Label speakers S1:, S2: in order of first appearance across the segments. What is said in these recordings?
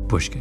S1: Pushkin.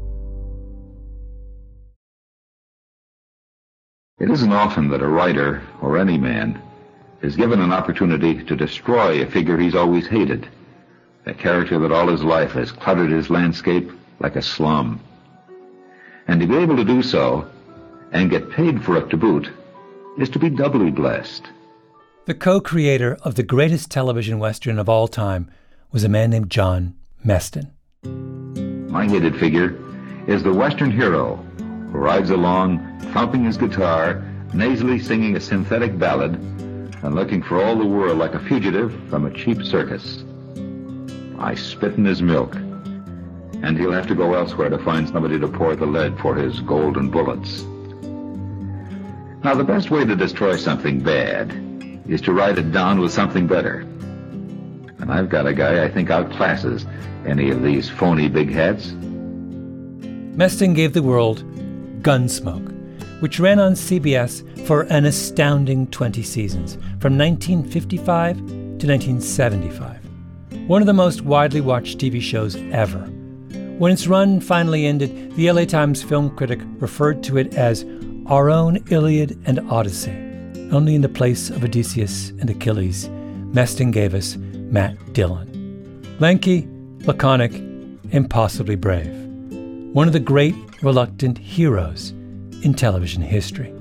S2: It isn't often that a writer, or any man, is given an opportunity to destroy a figure he's always hated, a character that all his life has cluttered his landscape like a slum. And to be able to do so, and get paid for it to boot, is to be doubly blessed.
S1: The co-creator of the greatest television Western of all time was a man named John Meston.
S2: My hated figure is the Western hero who rides along, thumping his guitar, nasally singing a synthetic ballad, and looking for all the world like a fugitive from a cheap circus. I spit in his milk, and he'll have to go elsewhere to find somebody to pour the lead for his golden bullets. Now, the best way to destroy something bad is to write it down with something better. And I've got a guy I think outclasses any of these phony big hats.
S1: Meston gave the world Gunsmoke, which ran on CBS for an astounding 20 seasons, from 1955 to 1975. One of the most widely watched TV shows ever. When its run finally ended, the LA Times film critic referred to it as our own Iliad and Odyssey. Only in the place of Odysseus and Achilles, Meston gave us Matt Dillon. Lanky, laconic, impossibly brave. One of the great reluctant heroes in television history.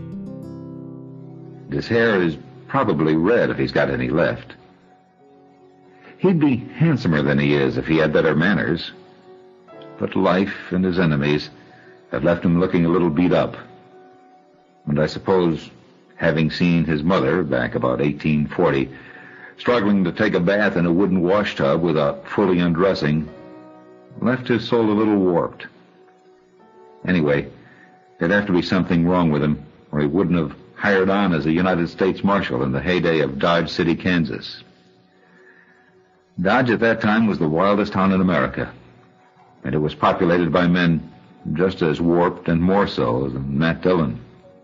S2: His hair is probably red if he's got any left. He'd be handsomer than he is if he had better manners. But life and his enemies have left him looking a little beat up. And I suppose, having seen his mother back about 1840, struggling to take a bath in a wooden washtub without fully undressing, left his soul a little warped. Anyway, there'd have to be something wrong with him, or he wouldn't have hired on as a United States Marshal in the heyday of Dodge City, Kansas. Dodge at that time was the wildest town in America, and it was populated by men just as warped and more so than Matt Dillon.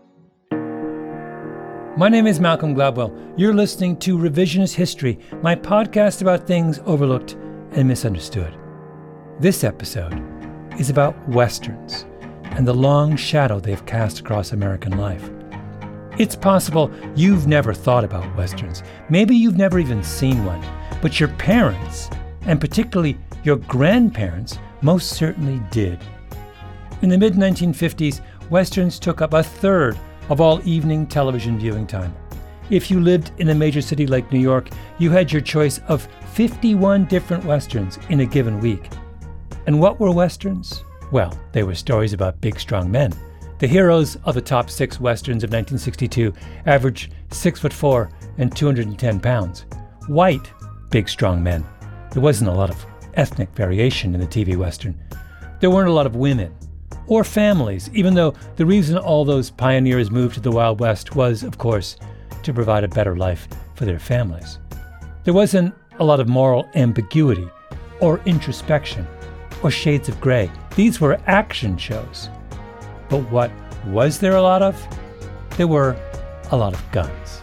S1: My name is Malcolm Gladwell. You're listening to Revisionist History, my podcast about things overlooked and misunderstood. This episode is about Westerns and the long shadow they've cast across American life. It's possible you've never thought about Westerns. Maybe you've never even seen one, but your parents, and particularly your grandparents, most certainly did. In the mid-1950s, Westerns took up a third of all evening television viewing time. If you lived in a major city like New York, you had your choice of 51 different Westerns in a given week. And what were Westerns? Well, they were stories about big, strong men. The heroes of the top 6 Westerns of 1962 averaged 6'4" and 210 pounds. White, big, strong men. There wasn't a lot of ethnic variation in the TV Western. There weren't a lot of women or families, even though the reason all those pioneers moved to the Wild West was, of course, to provide a better life for their families. There wasn't a lot of moral ambiguity or introspection or shades of gray. These were action shows. But what was there a lot of? There were a lot of guns.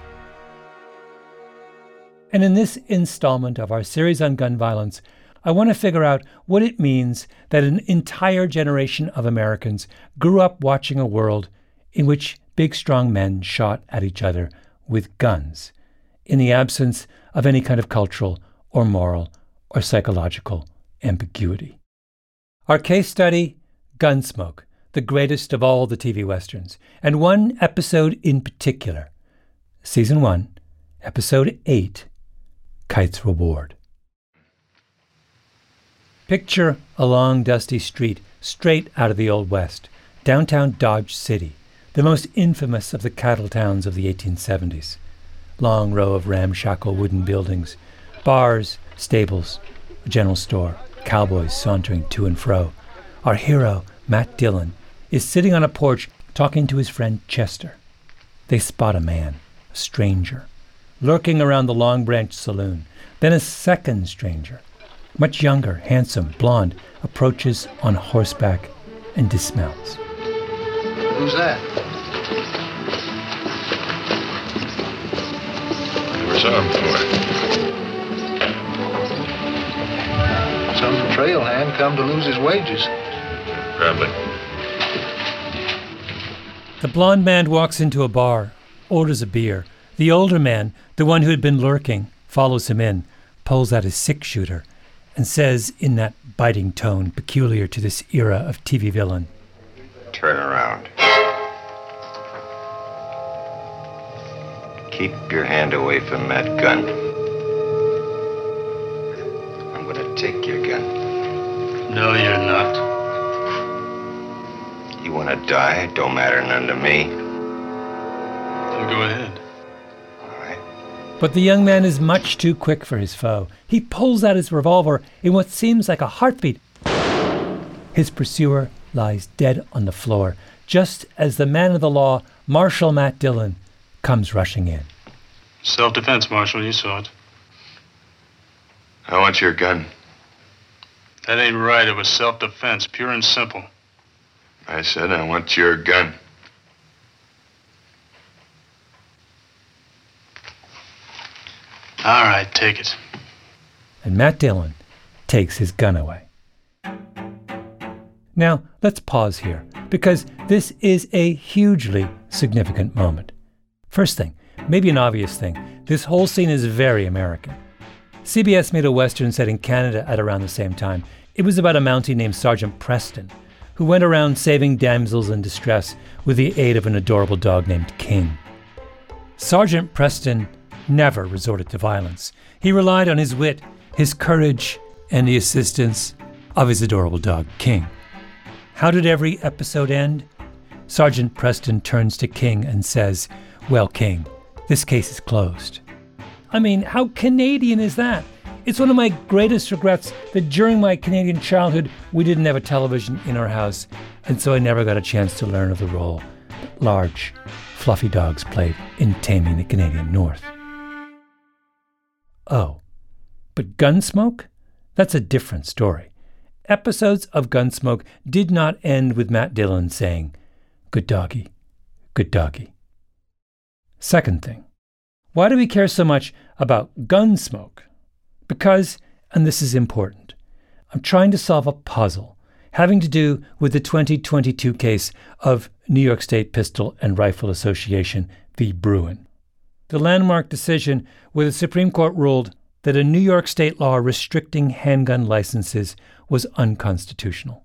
S1: And in this installment of our series on gun violence, I want to figure out what it means that an entire generation of Americans grew up watching a world in which big, strong men shot at each other with guns, in the absence of any kind of cultural or moral or psychological ambiguity. Our case study, Gunsmoke, the greatest of all the TV Westerns, and one episode in particular, Season 1, Episode 8, Kite's Reward. Picture a long, dusty street straight out of the Old West, downtown Dodge City, the most infamous of the cattle towns of the 1870s. Long row of ramshackle wooden buildings, bars, stables, a general store, cowboys sauntering to and fro. Our hero, Matt Dillon, is sitting on a porch talking to his friend Chester. They spot a man, a stranger, lurking around the Long Branch Saloon. Then a second stranger, much younger, handsome, blonde, approaches on horseback and dismounts.
S3: Who's that?
S4: Never saw him before.
S3: Some trail hand come to lose his wages.
S4: Probably.
S1: The blond man walks into a bar, orders a beer. The older man, the one who had been lurking, follows him in, pulls out his six-shooter, and says in that biting tone peculiar to this era of TV villain,
S4: Turn around. Keep your hand away from that gun. I'm gonna take your gun.
S5: No, you're not.
S4: You wanna die? Don't matter none to me.
S5: Then go ahead.
S4: All right.
S1: But the young man is much too quick for his foe. He pulls out his revolver in what seems like a heartbeat. His pursuer lies dead on the floor, just as the man of the law, Marshal Matt Dillon, comes rushing in.
S5: Self-defense, Marshal. You saw it.
S4: I want your gun.
S5: That ain't right. It was self-defense, pure and simple.
S4: I said I want your gun.
S5: All right, take it.
S1: And Matt Dillon takes his gun away. Now, let's pause here, because this is a hugely significant moment. First thing, maybe an obvious thing, this whole scene is very American. CBS made a Western set in Canada at around the same time. It was about a Mountie named Sergeant Preston, who went around saving damsels in distress with the aid of an adorable dog named King. Sergeant Preston never resorted to violence. He relied on his wit, his courage, and the assistance of his adorable dog, King. How did every episode end? Sergeant Preston turns to King and says, "Well, King, this case is closed." I mean, how Canadian is that? It's one of my greatest regrets that during my Canadian childhood, we didn't have a television in our house, and so I never got a chance to learn of the role that large, fluffy dogs played in taming the Canadian North. Oh, but Gunsmoke? That's a different story. Episodes of Gunsmoke did not end with Matt Dillon saying, "Good doggy, good doggy." Second thing, why do we care so much about Gunsmoke? Because, and this is important, I'm trying to solve a puzzle having to do with the 2022 case of New York State Pistol and Rifle Association v. Bruin. The landmark decision where the Supreme Court ruled that a New York state law restricting handgun licenses was unconstitutional.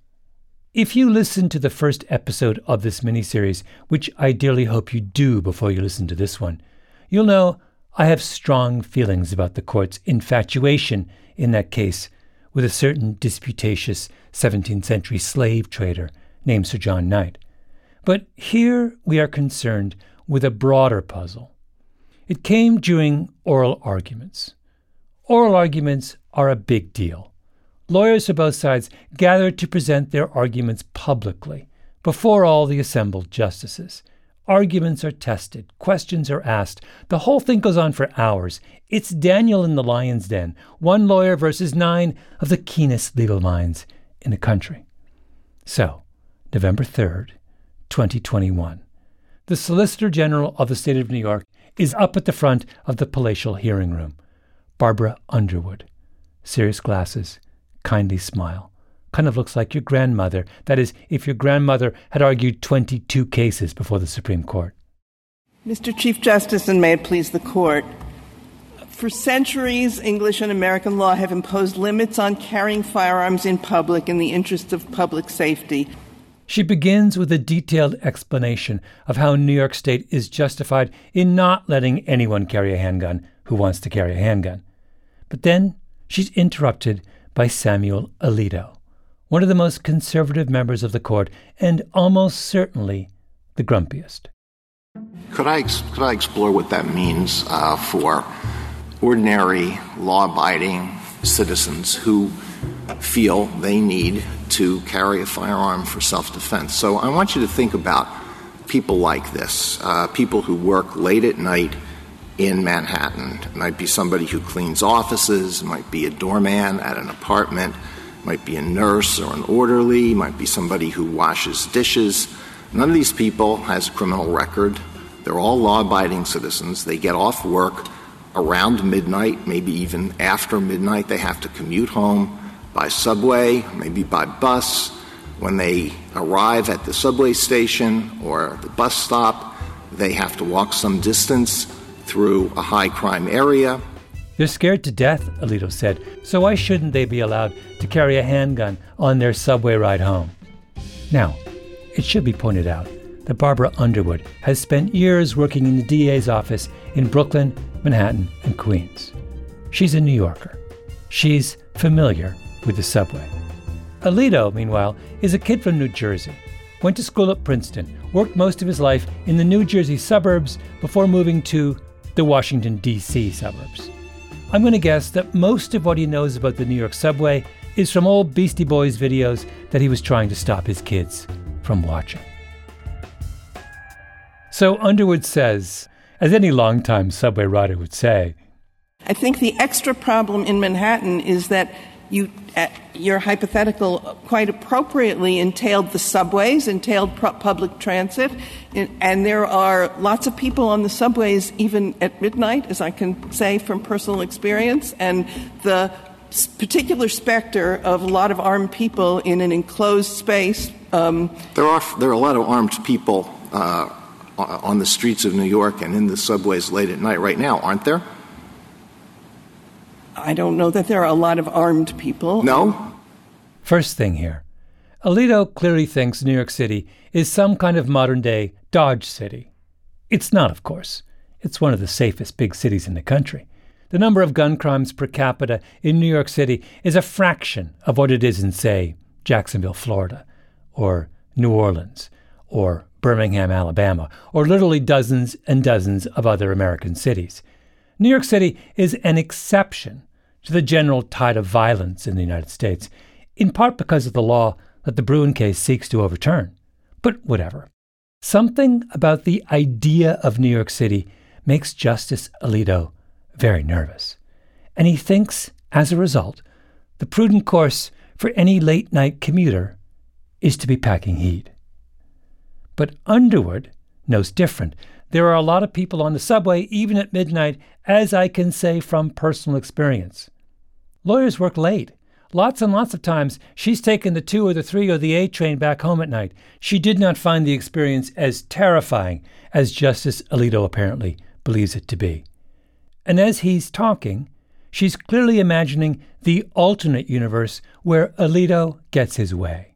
S1: If you listen to the first episode of this miniseries, which I dearly hope you do before you listen to this one, you'll know I have strong feelings about the court's infatuation in that case with a certain disputatious 17th century slave trader named Sir John Knight. But here we are concerned with a broader puzzle. It came during oral arguments. Oral arguments are a big deal. Lawyers for both sides gathered to present their arguments publicly before all the assembled justices. Arguments are tested, questions are asked. The whole thing goes on for hours. It's Daniel in the lion's den, one lawyer versus 9 of the keenest legal minds in the country. So, November 3rd, 2021, the Solicitor General of the State of New York is up at the front of the palatial hearing room. Barbara Underwood, serious glasses, kindly smile. Kind of looks like your grandmother. That is, if your grandmother had argued 22 cases before the Supreme Court.
S6: Mr. Chief Justice, and may it please the Court, for centuries, English and American law have imposed limits on carrying firearms in public in the interest of public safety.
S1: She begins with a detailed explanation of how New York State is justified in not letting anyone carry a handgun who wants to carry a handgun. But then she's interrupted by Samuel Alito, one of the most conservative members of the court and almost certainly the grumpiest.
S7: Could I explore what that means for ordinary, law-abiding citizens who feel they need to carry a firearm for self-defense? So I want you to think about people like this, people who work late at night in Manhattan. It might be somebody who cleans offices, it might be a doorman at an apartment, it might be a nurse or an orderly, it might be somebody who washes dishes. None of these people has a criminal record. They're all law-abiding citizens. They get off work around midnight, maybe even after midnight. They have to commute home. by subway, maybe by bus. When they arrive at the subway station or the bus stop, they have to walk some distance through a high-crime area.
S1: They're scared to death, Alito said, so why shouldn't they be allowed to carry a handgun on their subway ride home? Now, it should be pointed out that Barbara Underwood has spent years working in the DA's office in Brooklyn, Manhattan, and Queens. She's a New Yorker. She's familiar with the subway. Alito, meanwhile, is a kid from New Jersey. Went to school at Princeton, worked most of his life in the New Jersey suburbs before moving to the Washington, D.C. suburbs. I'm going to guess that most of what he knows about the New York subway is from old Beastie Boys videos that he was trying to stop his kids from watching. So Underwood says, as any longtime subway rider would say,
S6: I think the extra problem in Manhattan is that your hypothetical quite appropriately entailed the subways, entailed public transit, and there are lots of people on the subways even at midnight, as I can say from personal experience, and the particular specter of a lot of armed people in an enclosed space.
S7: There are a lot of armed people on the streets of New York and in the subways late at night right now, aren't there?
S6: I don't know that there are a lot of armed people.
S7: No?
S1: First thing here, Alito clearly thinks New York City is some kind of modern-day Dodge City. It's not, of course. It's one of the safest big cities in the country. The number of gun crimes per capita in New York City is a fraction of what it is in, say, Jacksonville, Florida, or New Orleans, or Birmingham, Alabama, or literally dozens and dozens of other American cities. New York City is an exception to the general tide of violence in the United States, in part because of the law that the Bruen case seeks to overturn. But whatever. Something about the idea of New York City makes Justice Alito very nervous. And he thinks, as a result, the prudent course for any late-night commuter is to be packing heat. But Underwood knows different. There are a lot of people on the subway, even at midnight, as I can say from personal experience. Lawyers work late. Lots and lots of times, she's taken the 2 or the 3 or the 8 train back home at night. She did not find the experience as terrifying as Justice Alito apparently believes it to be. And as he's talking, she's clearly imagining the alternate universe where Alito gets his way.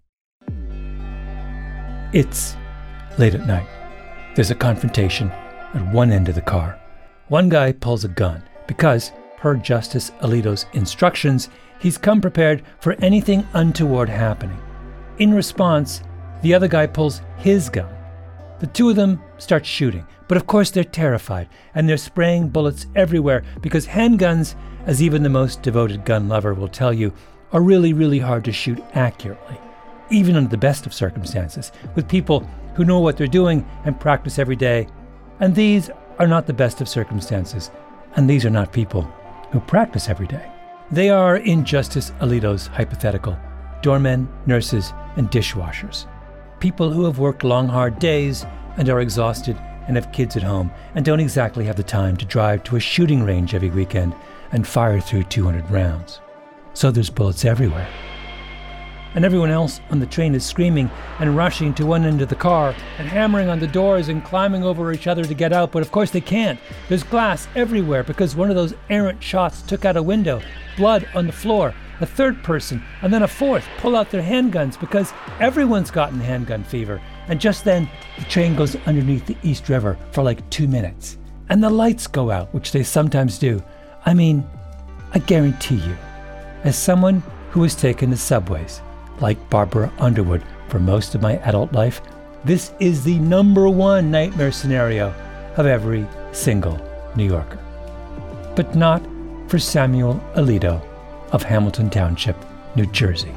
S1: It's late at night. There's a confrontation at one end of the car. One guy pulls a gun because, per Justice Alito's instructions, he's come prepared for anything untoward happening. In response, the other guy pulls his gun. The two of them start shooting, but of course they're terrified, and they're spraying bullets everywhere because handguns, as even the most devoted gun lover will tell you, are really, really hard to shoot accurately, even under the best of circumstances, with people who know what they're doing and practice every day. And these are not the best of circumstances, and these are not people who practice every day. They are, in Justice Alito's hypothetical, doormen, nurses, and dishwashers. People who have worked long, hard days and are exhausted and have kids at home and don't exactly have the time to drive to a shooting range every weekend and fire through 200 rounds. So there's bullets everywhere. And everyone else on the train is screaming and rushing to one end of the car and hammering on the doors and climbing over each other to get out, but of course they can't. There's glass everywhere because one of those errant shots took out a window, blood on the floor. A third person, and then a fourth, pull out their handguns because everyone's gotten handgun fever. And just then, the train goes underneath the East River for like 2 minutes. And the lights go out, which they sometimes do. I mean, I guarantee you, as someone who has taken the subways, like Barbara Underwood, for most of my adult life, this is the #1 nightmare scenario of every single New Yorker. But not for Samuel Alito of Hamilton Township, New Jersey.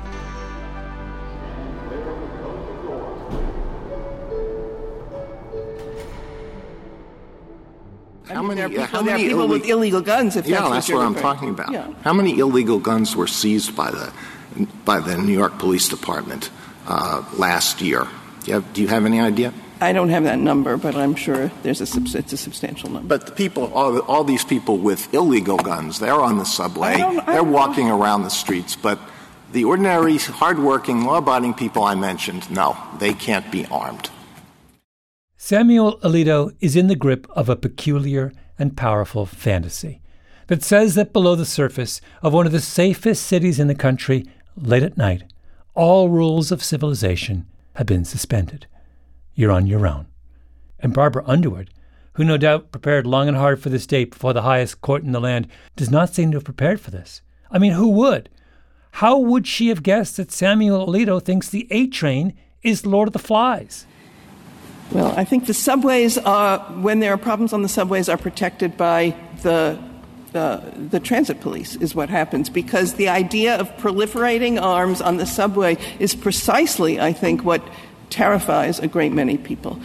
S7: How many
S6: people with illegal guns? If
S7: that's what I'm talking about. Yeah. How many illegal guns were seized by the New York Police Department last year? Do you have any idea?
S6: I don't have that number, but I'm sure it's a substantial number.
S7: But the people, all these people with illegal guns, they're on the subway. They're walking around the streets, but The ordinary, hardworking, law-abiding people I mentioned, no, they can't be armed.
S1: Samuel Alito is in the grip of a peculiar and powerful fantasy that says that below the surface of one of the safest cities in the country, late at night, all rules of civilization have been suspended. You're on your own. And Barbara Underwood, who no doubt prepared long and hard for this date before the highest court in the land, does not seem to have prepared for this. I mean, who would? How would she have guessed that Samuel Alito thinks the A Train is Lord of the Flies?
S6: Well, I think the subways are, when there are problems on the subways, are protected by the transit police is what happens, because the idea of proliferating arms on the subway is precisely, I think, what terrifies a great many people.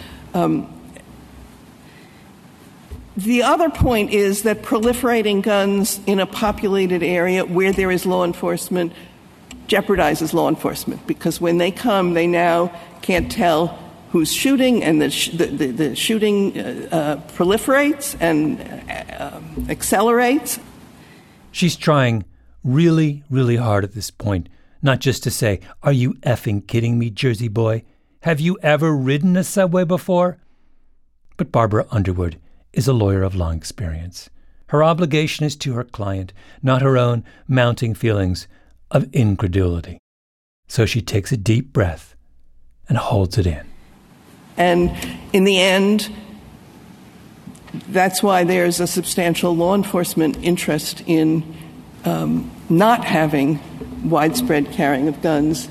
S6: The other point is that proliferating guns in a populated area where there is law enforcement jeopardizes law enforcement, because when they come, they now can't tell who's shooting, and the shooting proliferates and accelerates.
S1: She's trying really, really hard at this point, not just to say, "Are you effing kidding me, Jersey boy? Have you ever ridden a subway before?" But Barbara Underwood is a lawyer of long experience. Her obligation is to her client, not her own mounting feelings of incredulity. So she takes a deep breath and holds it in.
S6: And in the end, that's why there's a substantial law enforcement interest in not having widespread carrying of guns.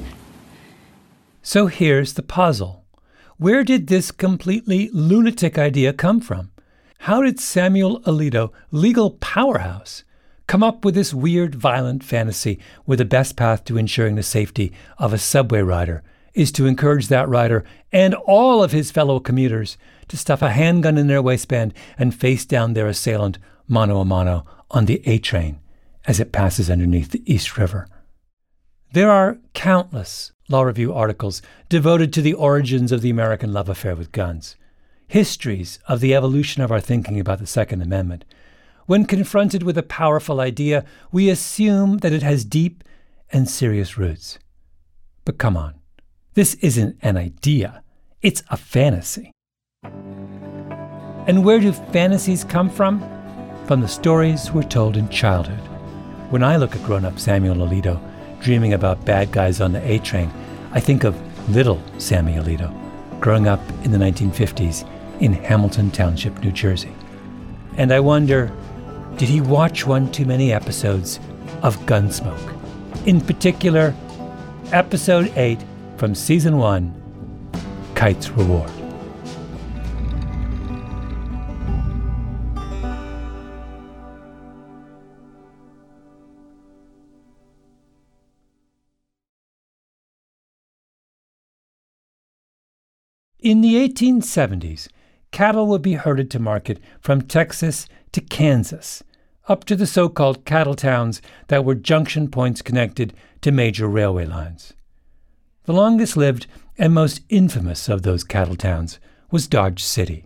S1: So here's the puzzle. Where did this completely lunatic idea come from? How did Samuel Alito, legal powerhouse, come up with this weird, violent fantasy where the best path to ensuring the safety of a subway rider is to encourage that rider and all of his fellow commuters to stuff a handgun in their waistband and face down their assailant mano a mano on the A train as it passes underneath the East River? There are countless Law Review articles devoted to the origins of the American love affair with guns, histories of the evolution of our thinking about the Second Amendment. When confronted with a powerful idea, we assume that it has deep and serious roots. But come on, this isn't an idea, it's a fantasy. And where do fantasies come from? From the stories we're told in childhood. When I look at grown-up Samuel Alito dreaming about bad guys on the A train, I think of little Sammy Alito, growing up in the 1950s in Hamilton Township, New Jersey. And I wonder, did he watch one too many episodes of Gunsmoke? In particular, episode 8 from season 1, Kite's Reward. In the 1870s, cattle would be herded to market from Texas to Kansas, up to the so-called cattle towns that were junction points connected to major railway lines. The longest-lived and most infamous of those cattle towns was Dodge City.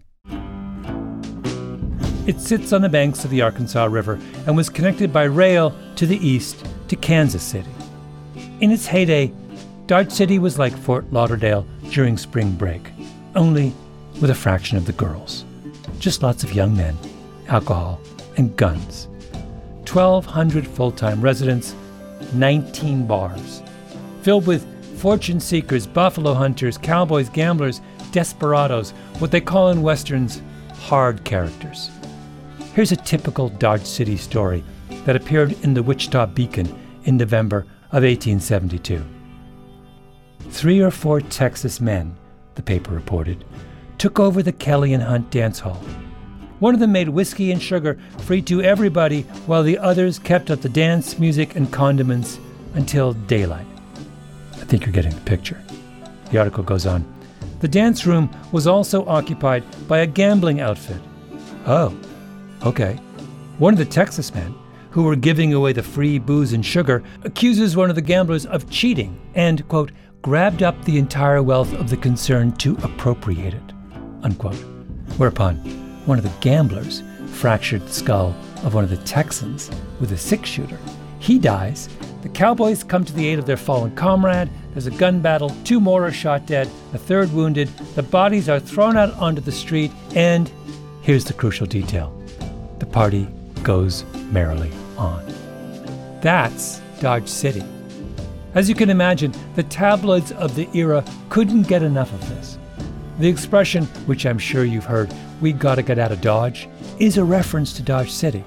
S1: It sits on the banks of the Arkansas River and was connected by rail to the east to Kansas City. In its heyday, Dodge City was like Fort Lauderdale during spring break, only with a fraction of the girls. Just lots of young men, alcohol, and guns. 1,200 full-time residents, 19 bars, filled with fortune seekers, buffalo hunters, cowboys, gamblers, desperados, what they call in westerns, hard characters. Here's a typical Dodge City story that appeared in the Wichita Beacon in November of 1872. 3 or 4 Texas men, the paper reported, took over the Kelly and Hunt dance hall. One of them made whiskey and sugar free to everybody, while the others kept up the dance, music, and condiments until daylight. I think you're getting the picture. The article goes on. The dance room was also occupied by a gambling outfit. Oh, okay. One of the Texas men, who were giving away the free booze and sugar, accuses one of the gamblers of cheating and, quote, grabbed up the entire wealth of the concern to appropriate it, unquote. Whereupon, one of the gamblers fractured the skull of one of the Texans with a 6-shooter. He dies. The cowboys come to the aid of their fallen comrade. There's a gun battle. 2 more are shot dead, a 3rd wounded. The bodies are thrown out onto the street, and here's the crucial detail. The party goes merrily on. That's Dodge City. As you can imagine, the tabloids of the era couldn't get enough of this. The expression, which I'm sure you've heard, "we gotta get out of Dodge," is a reference to Dodge City.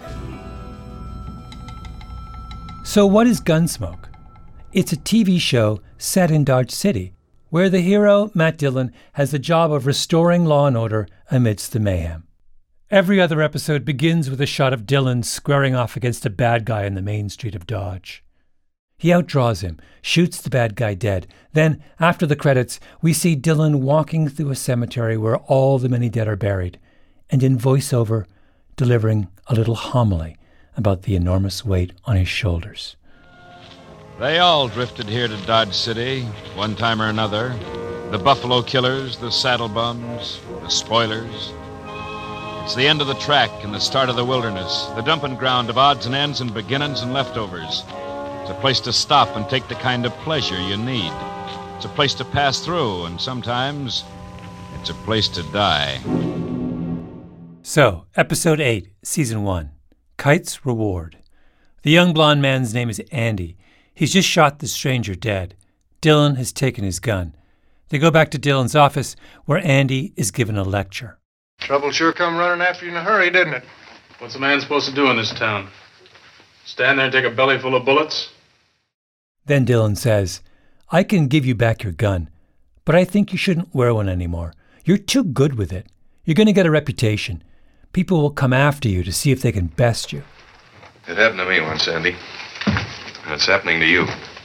S1: So what is Gunsmoke? It's a TV show set in Dodge City, where the hero, Matt Dillon, has the job of restoring law and order amidst the mayhem. Every other episode begins with a shot of Dillon squaring off against a bad guy in the main street of Dodge. He outdraws him, shoots the bad guy dead. Then, after the credits, we see Dillon walking through a cemetery where all the many dead are buried, and in voiceover, delivering a little homily about the enormous weight on his shoulders.
S8: They all drifted here to Dodge City, one time or another. The Buffalo Killers, the Saddle Bums, the Spoilers. It's the end of the track and the start of the wilderness, the dumping ground of odds and ends and beginnings and leftovers. It's a place to stop and take the kind of pleasure you need. It's a place to pass through, and sometimes it's a place to die.
S1: So, Episode 8, Season 1, Kite's Reward. The young blonde man's name is Andy. He's just shot the stranger dead. Dillon has taken his gun. They go back to Dillon's office, where Andy is given a lecture.
S3: Trouble sure come running after you in a hurry, didn't it?
S5: What's a man supposed to do in this town? Stand there and take a belly full of bullets?
S1: Then Dillon says, "I can give you back your gun, but I think you shouldn't wear one anymore. You're too good with it. You're going to get a reputation. People will come after you to see if they can best you."
S4: It happened to me once, Andy. And it's happening to you.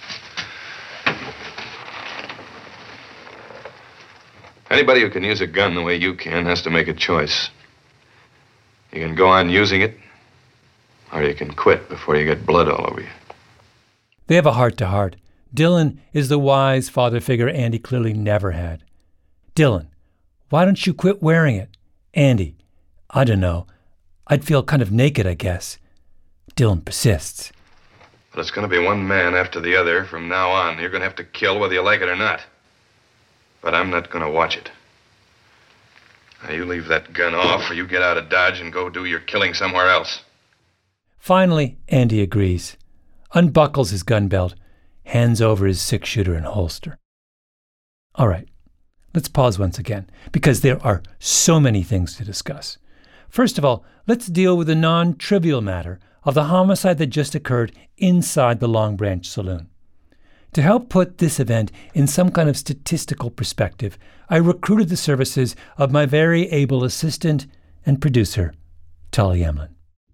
S4: Anybody who can use a gun the way you can has to make a choice. You can go on using it, or you can quit before you get blood all over you.
S1: They have a heart-to-heart. Dillon is the wise father figure Andy clearly never had. "Dillon, why don't you quit wearing it?" Andy, "I don't know. I'd feel kind of naked, I guess." Dillon persists.
S4: But it's going to be one man after the other from now on. You're going to have to kill whether you like it or not. But I'm not going to watch it. Now, you leave that gun off, or you get out of Dodge and go do your killing somewhere else.
S1: Finally, Andy agrees, unbuckles his gun belt, hands over his 6-shooter and holster. All right, let's pause once again, because there are so many things to discuss. First of all, let's deal with the non-trivial matter of the homicide that just occurred inside the Long Branch Saloon. To help put this event in some kind of statistical perspective, I recruited the services of my very able assistant and producer, Tali Emlin.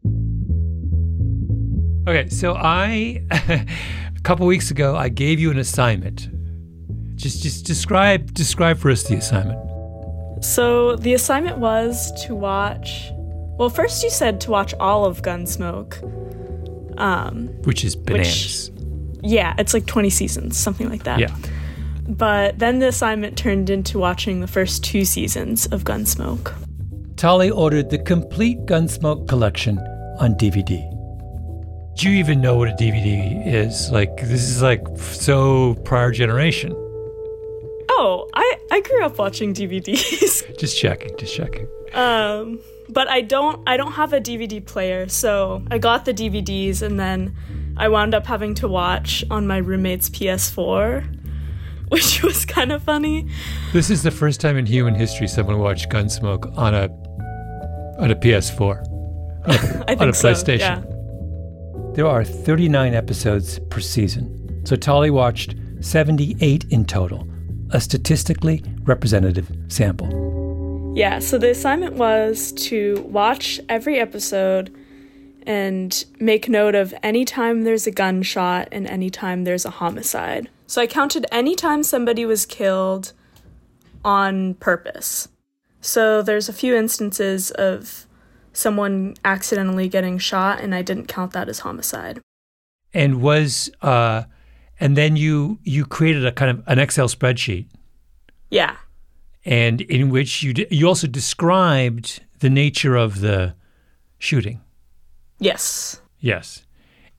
S1: Okay, so a couple weeks ago, I gave you an assignment. Just describe for us the assignment.
S9: So the assignment was to watch... Well, first you said to watch all of Gunsmoke.
S1: Which is bananas.
S9: Yeah, it's like 20 seasons, something like that.
S1: Yeah.
S9: But then the assignment turned into watching the first 2 seasons of Gunsmoke.
S1: Tali ordered the complete Gunsmoke collection on DVD. Do you even know what a DVD is? Like, this is like so prior generation.
S9: Oh, I grew up watching DVDs.
S1: Just checking.
S9: But I don't have a DVD player, so I got the DVDs and then I wound up having to watch on my roommate's PS4, which was kind of funny.
S1: This is the first time in human history someone watched Gunsmoke on a PS4.
S9: I think
S1: on a
S9: so,
S1: PlayStation.
S9: yeah.
S1: There are 39 episodes per season, so Tali watched 78 in total, a statistically representative sample.
S9: Yeah, so the assignment was to watch every episode and make note of any time there's a gunshot and any time there's a homicide. So I counted any time somebody was killed on purpose. So there's a few instances of someone accidentally getting shot, and I didn't count that as homicide.
S1: And and then you created a kind of an Excel spreadsheet.
S9: Yeah.
S1: And in which you also described the nature of the shooting.
S9: Yes.
S1: Yes.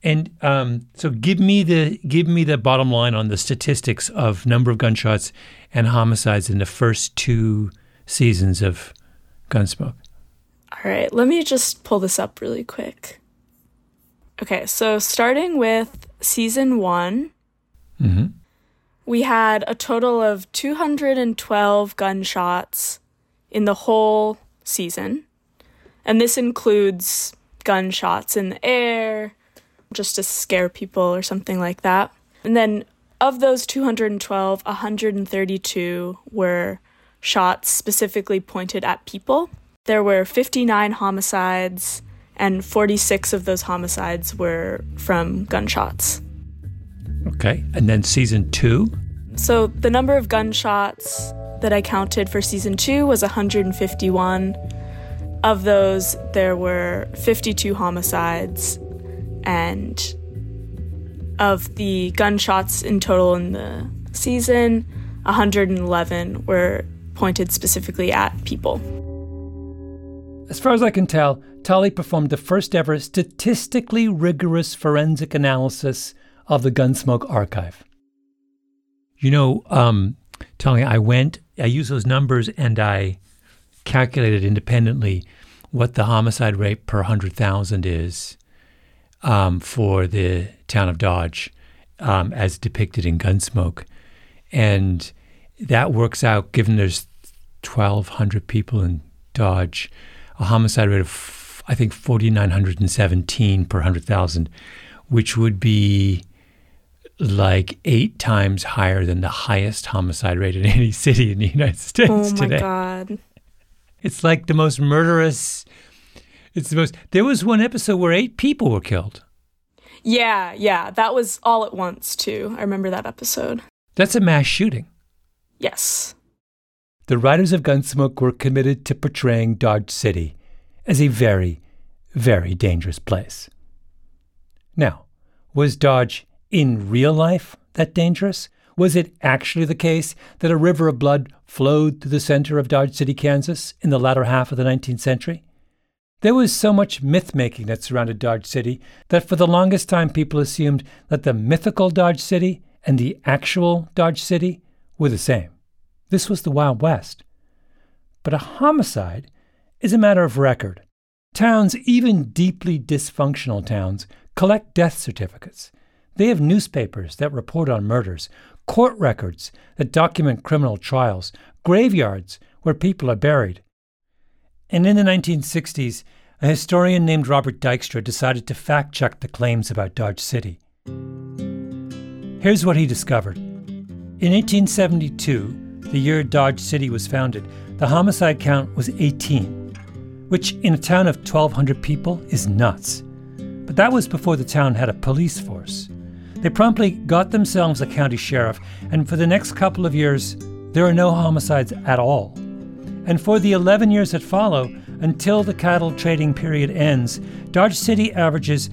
S1: And so give me the bottom line on the statistics of number of gunshots and homicides in the first 2 seasons of Gunsmoke.
S9: All right, let me just pull this up really quick. Okay, so starting with season 1, we had a total of 212 gunshots in the whole season. And this includes gunshots in the air, just to scare people or something like that. And then of those 212, 132 were shots specifically pointed at people. There were 59 homicides, and 46 of those homicides were from gunshots.
S1: Okay, and then season 2?
S9: So the number of gunshots that I counted for season 2 was 151. Of those, there were 52 homicides, and of the gunshots in total in the season, 111 were pointed specifically at people.
S1: As far as I can tell, Tali performed the first ever statistically rigorous forensic analysis of the Gunsmoke archive. You know, Tali, I used those numbers and I calculated independently what the homicide rate per 100,000 is for the town of Dodge as depicted in Gunsmoke. And that works out, given there's 1,200 people in Dodge, a homicide rate of, I think, 4,917 per 100,000, which would be like 8 times higher than the highest homicide rate in any city in the United States today.
S9: Oh, my God.
S1: It's like the most murderous. There was one episode where 8 people were killed.
S9: Yeah. That was all at once, too. I remember that episode.
S1: That's a mass shooting.
S9: Yes.
S1: The writers of Gunsmoke were committed to portraying Dodge City as a very, very dangerous place. Now, was Dodge in real life that dangerous? Was it actually the case that a river of blood flowed through the center of Dodge City, Kansas in the latter half of the 19th century? There was so much myth-making that surrounded Dodge City that for the longest time people assumed that the mythical Dodge City and the actual Dodge City were the same. This was the Wild West. But a homicide is a matter of record. Towns, even deeply dysfunctional towns, collect death certificates. They have newspapers that report on murders, court records that document criminal trials, graveyards where people are buried. And in the 1960s, a historian named Robert Dykstra decided to fact-check the claims about Dodge City. Here's what he discovered. In 1872, the year Dodge City was founded, the homicide count was 18, which in a town of 1,200 people is nuts. But that was before the town had a police force. They promptly got themselves a county sheriff, and for the next couple of years, there are no homicides at all. And for the 11 years that follow, until the cattle trading period ends, Dodge City averages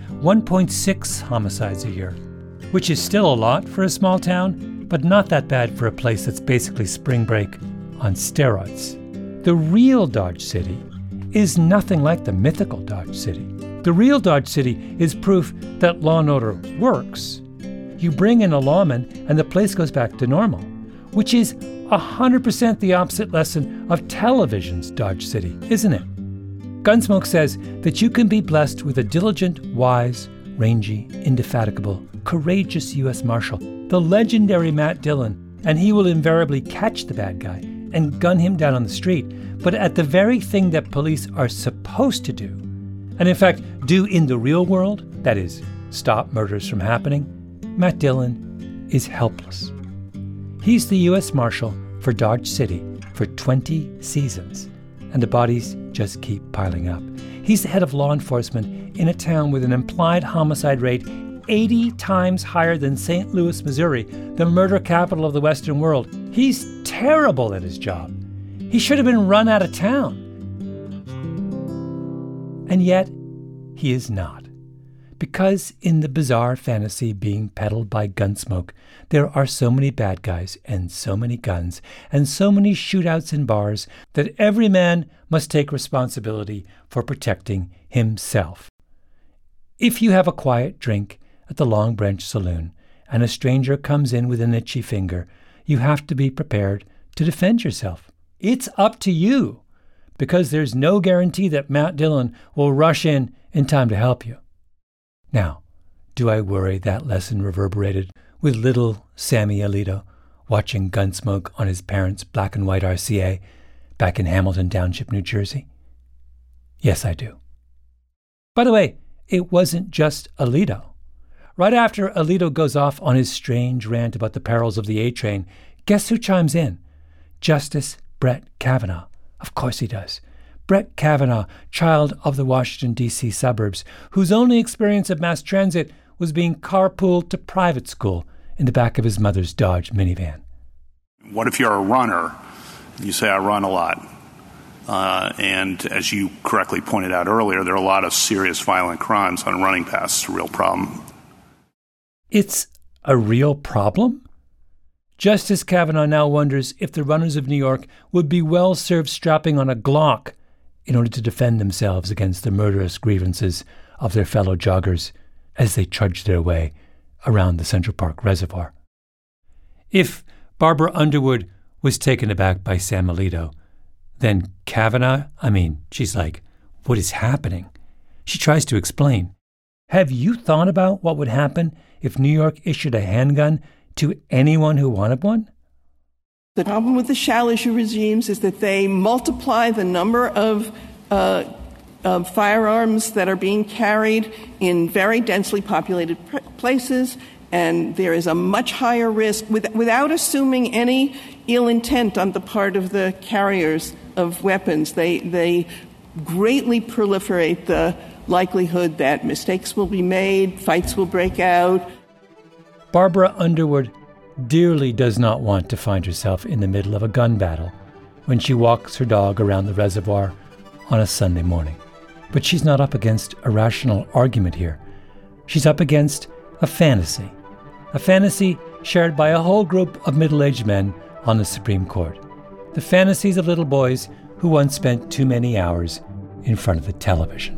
S1: 1.6 homicides a year, which is still a lot for a small town, but not that bad for a place that's basically spring break on steroids. The real Dodge City is nothing like the mythical Dodge City. The real Dodge City is proof that law and order works. You bring in a lawman and the place goes back to normal, which is 100% the opposite lesson of television's Dodge City, isn't it? Gunsmoke says that you can be blessed with a diligent, wise, rangy, indefatigable, courageous U.S. Marshal, the legendary Matt Dillon, and he will invariably catch the bad guy and gun him down on the street, but at the very thing that police are supposed to do, and in fact do in the real world, that is, stop murders from happening, Matt Dillon is helpless. He's the U.S. Marshal for Dodge City for 20 seasons, and the bodies just keep piling up. He's the head of law enforcement in a town with an implied homicide rate 80 times higher than St. Louis, Missouri, the murder capital of the Western world. He's terrible at his job. He should have been run out of town. And yet, he is not. Because in the bizarre fantasy being peddled by Gunsmoke, there are so many bad guys and so many guns and so many shootouts in bars that every man must take responsibility for protecting himself. If you have a quiet drink at the Long Branch Saloon and a stranger comes in with an itchy finger, you have to be prepared to defend yourself. It's up to you, because there's no guarantee that Matt Dillon will rush in time to help you. Now, do I worry that lesson reverberated with little Sammy Alito watching Gunsmoke on his parents' black and white RCA back in Hamilton Township, New Jersey? Yes, I do. By the way, it wasn't just Alito. Right after Alito goes off on his strange rant about the perils of the A train, guess who chimes in? Justice Brett Kavanaugh. Of course he does. Brett Kavanaugh, child of the Washington, D.C. suburbs, whose only experience of mass transit was being carpooled to private school in the back of his mother's Dodge minivan.
S10: What if you're a runner? You say, I run a lot. And as you correctly pointed out earlier, there are a lot of serious violent crimes on running paths. It's a real problem.
S1: It's a real problem? Justice Kavanaugh now wonders if the runners of New York would be well served strapping on a Glock in order to defend themselves against the murderous grievances of their fellow joggers as they trudge their way around the Central Park Reservoir. If Barbara Underwood was taken aback by Sam Alito, then Kavanaugh, she's like, what is happening? She tries to explain. Have you thought about what would happen if New York issued a handgun to anyone who wanted one?
S6: The problem with the shall issue regimes is that they multiply the number of firearms that are being carried in very densely populated places, and there is a much higher risk, without assuming any ill intent on the part of the carriers of weapons. They greatly proliferate the likelihood that mistakes will be made, fights will break out.
S1: Barbara Underwood dearly does not want to find herself in the middle of a gun battle when she walks her dog around the reservoir on a Sunday morning. But she's not up against a rational argument here. She's up against a fantasy shared by a whole group of middle-aged men on the Supreme Court. The fantasies of little boys who once spent too many hours in front of the television.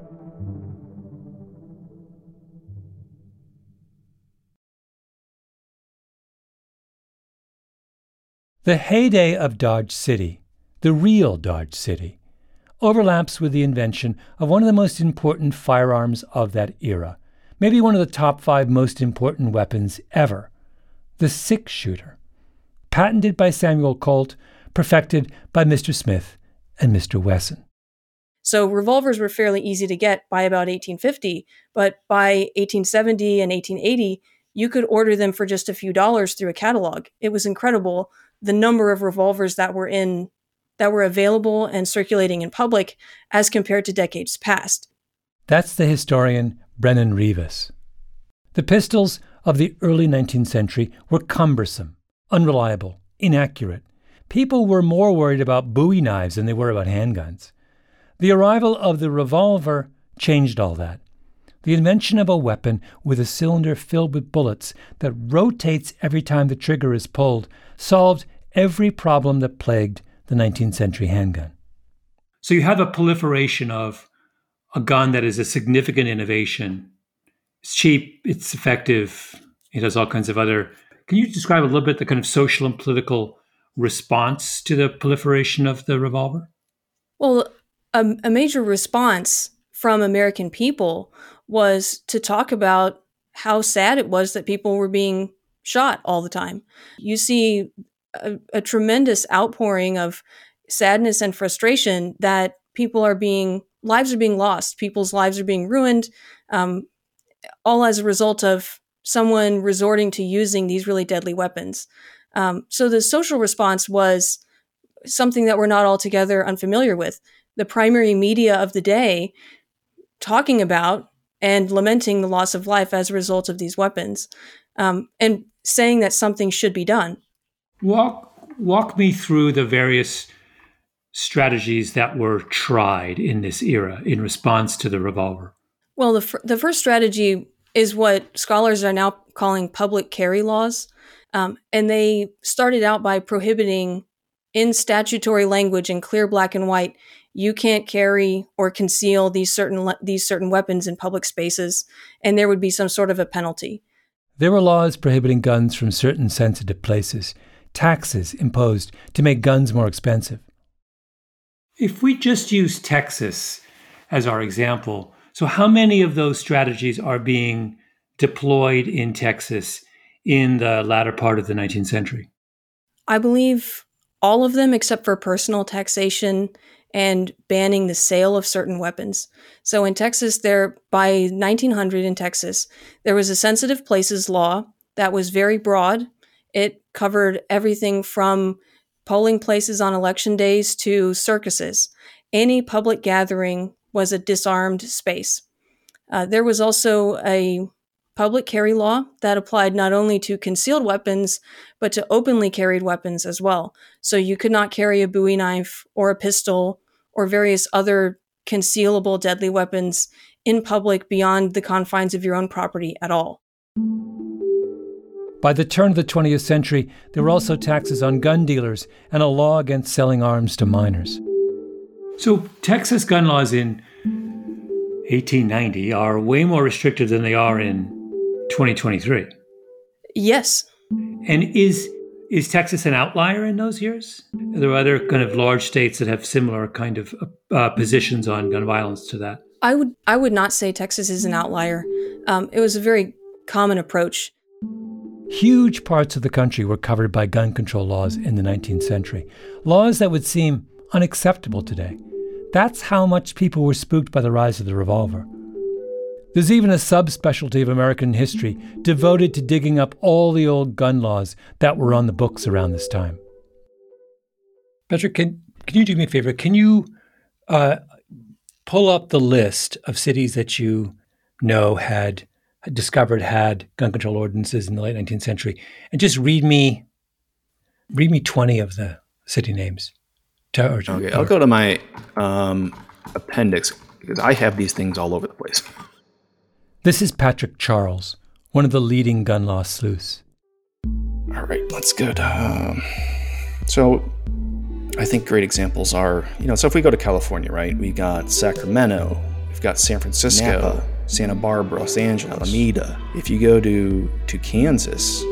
S1: The heyday of Dodge City, the real Dodge City, overlaps with the invention of one of the most important firearms of that era, maybe one of the top 5 most important weapons ever, the six-shooter, patented by Samuel Colt, perfected by Mr. Smith and Mr. Wesson.
S11: So revolvers were fairly easy to get by about 1850, but by 1870 and 1880, you could order them for just a few dollars through a catalog. It was incredible, the number of revolvers that were available and circulating in public as compared to decades past.
S1: That's the historian Brennan Rivas. The pistols of the early 19th century were cumbersome, unreliable, inaccurate. People were more worried about Bowie knives than they were about handguns. The arrival of the revolver changed all that. The invention of a weapon with a cylinder filled with bullets that rotates every time the trigger is pulled solved every problem that plagued the 19th century handgun. So you have a proliferation of a gun that is a significant innovation. It's cheap, it's effective, it has all kinds of other... Can you describe a little bit the kind of social and political response to the proliferation of the revolver?
S11: Well, a major response from American people was to talk about how sad it was that people were being shot all the time. You see a tremendous outpouring of sadness and frustration that lives are being lost, people's lives are being ruined, all as a result of someone resorting to using these really deadly weapons. So the social response was something that we're not altogether unfamiliar with. The primary media of the day talking about and lamenting the loss of life as a result of these weapons, and saying that something should be done.
S1: Walk me through the various strategies that were tried in this era in response to the revolver.
S11: Well, the first strategy is what scholars are now calling public carry laws. And they started out by prohibiting, in statutory language in clear black and white, you can't carry or conceal these certain weapons in public spaces, and there would be some sort of a penalty.
S1: There were laws prohibiting guns from certain sensitive places, taxes imposed to make guns more expensive. If we just use Texas as our example, so how many of those strategies are being deployed in Texas in the latter part of the 19th century?
S11: I believe all of them except for personal taxation and banning the sale of certain weapons. So in Texas, by 1900 in Texas, there was a sensitive places law that was very broad. It covered everything from polling places on election days to circuses. Any public gathering was a disarmed space. There was also a public carry law that applied not only to concealed weapons, but to openly carried weapons as well. So you could not carry a Bowie knife or a pistol or various other concealable deadly weapons in public beyond the confines of your own property at all.
S1: By the turn of the 20th century, there were also taxes on gun dealers and a law against selling arms to minors. So Texas gun laws in 1890 are way more restrictive than they are in 2023.
S11: Yes.
S1: And is Texas an outlier in those years? Are there other kind of large states that have similar kind of positions on gun violence to that?
S11: I would not say Texas is an outlier. It was a very common approach.
S1: Huge parts of the country were covered by gun control laws in the 19th century, laws that would seem unacceptable today. That's how much people were spooked by the rise of the revolver. There's even a subspecialty of American history devoted to digging up all the old gun laws that were on the books around this time. Patrick, can you do me a favor? Can you pull up the list of cities that you know had discovered had gun control ordinances in the late 19th century, and just read me 20 of the city names?
S12: Okay, I'll go to my appendix because I have these things all over the place.
S1: This is Patrick Charles, one of the leading gun law sleuths.
S12: All right, that's good. So I think great examples are, so if we go to California, right, we got Sacramento, we've got San Francisco, Napa, Santa Barbara, Los Angeles, Alameda. If you go to Kansas,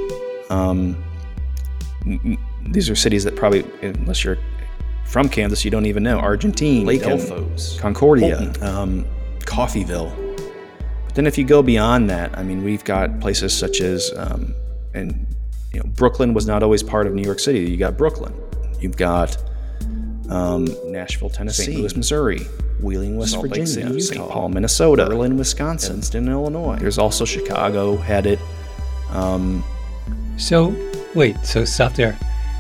S12: these are cities that probably, unless you're from Kansas, you don't even know. Argentine, Lake Elfos, Concordia, Coffeyville. But then if you go beyond that, we've got places such as, Brooklyn was not always part of New York City. You got Brooklyn. You've got Nashville, Tennessee, St. Louis, Missouri, Wheeling, West Virginia, St. Paul, Minnesota, Berlin, Wisconsin, Evanston, Illinois. There's also Chicago had it.
S1: So stop there.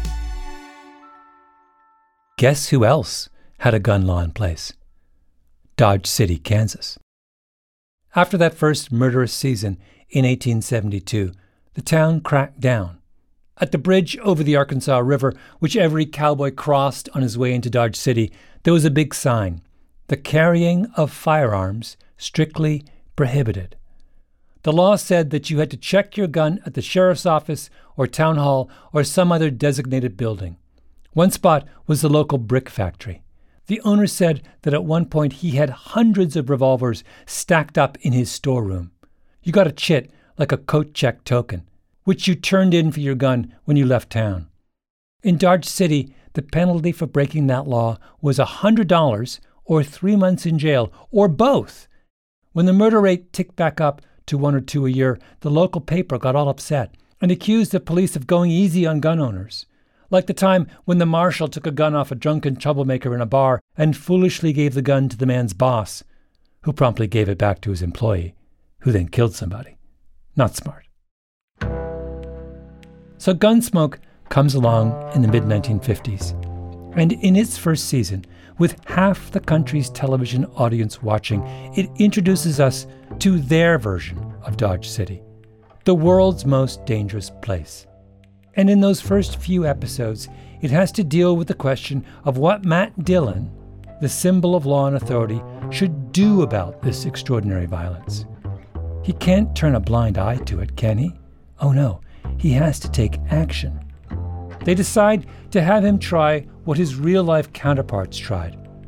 S1: Guess who else had a gun law in place? Dodge City, Kansas. After that first murderous season in 1872, the town cracked down. At the bridge over the Arkansas River, which every cowboy crossed on his way into Dodge City, there was a big sign: the carrying of firearms strictly prohibited. The law said that you had to check your gun at the sheriff's office or town hall or some other designated building. One spot was the local brick factory. The owner said that at one point he had hundreds of revolvers stacked up in his storeroom. You got a chit, like a coat check token, which you turned in for your gun when you left town. In Dodge City, the penalty for breaking that law was $100 or 3 months in jail, or both. When the murder rate ticked back up to 1 or 2 a year, the local paper got all upset and accused the police of going easy on gun owners. Like the time when the marshal took a gun off a drunken troublemaker in a bar and foolishly gave the gun to the man's boss, who promptly gave it back to his employee, who then killed somebody. Not smart. So Gunsmoke comes along in the mid-1950s, and in its first season, with half the country's television audience watching, it introduces us to their version of Dodge City, the world's most dangerous place. And in those first few episodes, it has to deal with the question of what Matt Dillon, the symbol of law and authority, should do about this extraordinary violence. He can't turn a blind eye to it, can he? Oh no, he has to take action. They decide to have him try what his real-life counterparts tried: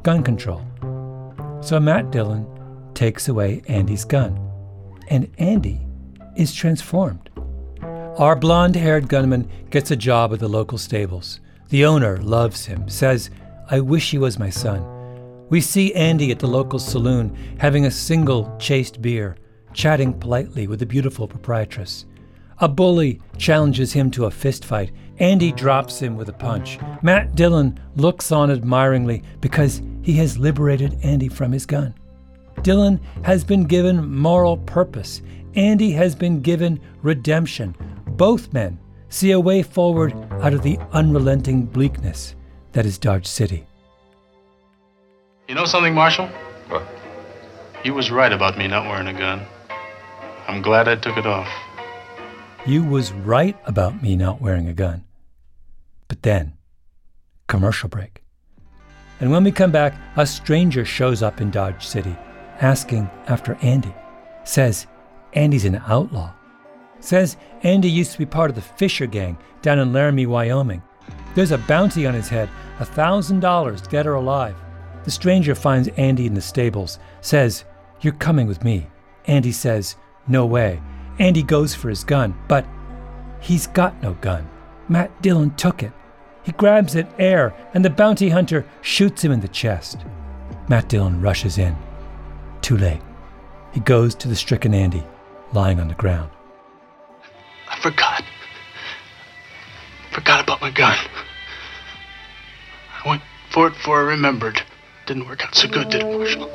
S1: gun control. So Matt Dillon takes away Andy's gun, and Andy is transformed. Our blonde-haired gunman gets a job at the local stables. The owner loves him, says, "I wish he was my son." We see Andy at the local saloon having a single chaste beer, chatting politely with the beautiful proprietress. A bully challenges him to a fist fight. Andy drops him with a punch. Matt Dillon looks on admiringly because he has liberated Andy from his gun. Dillon has been given moral purpose. Andy has been given redemption. Both men see a way forward out of the unrelenting bleakness that is Dodge City.
S5: You know something, Marshal?
S4: What?
S5: You was right about me not wearing a gun. I'm glad I took it off.
S1: You was right about me not wearing a gun. But then, commercial break. And when we come back, a stranger shows up in Dodge City, asking after Andy. Says Andy's an outlaw. Says Andy used to be part of the Fisher Gang down in Laramie, Wyoming. There's a bounty on his head, $1,000, dead or alive. The stranger finds Andy in the stables, says, "You're coming with me." Andy says, "No way." Andy goes for his gun, but he's got no gun. Matt Dillon took it. He grabs at air, and the bounty hunter shoots him in the chest. Matt Dillon rushes in. Too late. He goes to the stricken Andy, lying on the ground.
S5: I forgot. Forgot about my gun. I went for it before I remembered. Didn't work out so good, did it, Marshal?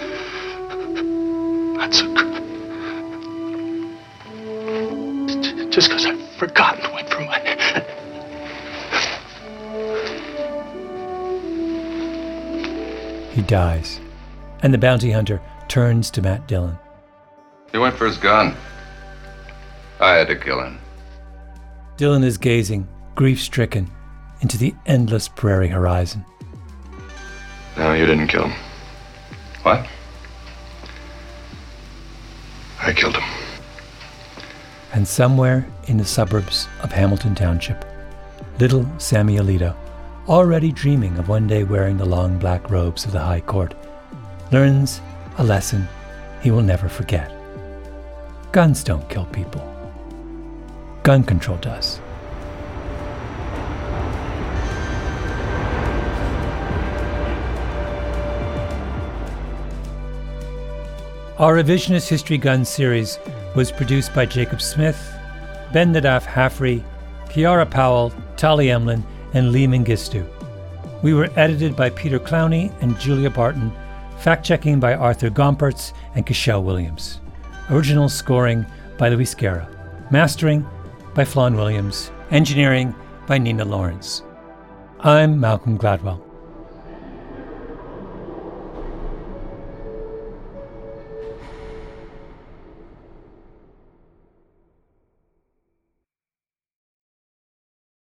S5: Not so good. Just because I've forgotten to wait for mine.
S1: He dies, and the bounty hunter turns to Matt Dillon.
S4: He went for his gun. I had to kill him.
S1: Dillon is gazing, grief-stricken, into the endless prairie horizon.
S4: No, you didn't kill him. What? I killed him.
S1: And somewhere in the suburbs of Hamilton Township, little Sammy Alito, already dreaming of one day wearing the long black robes of the High Court, learns a lesson he will never forget. Guns don't kill people. Gun control does. Our Revisionist History Gun series was produced by Jacob Smith, Ben Nadaf Hafri, Kiara Powell, Tali Emlin, and Lee Mengistu. We were edited by Peter Clowney and Julia Barton, fact-checking by Arthur Gompertz and Cashel Williams. Original scoring by Luis Guerra. Mastering by Flawn Williams. Engineering by Nina Lawrence. I'm Malcolm Gladwell.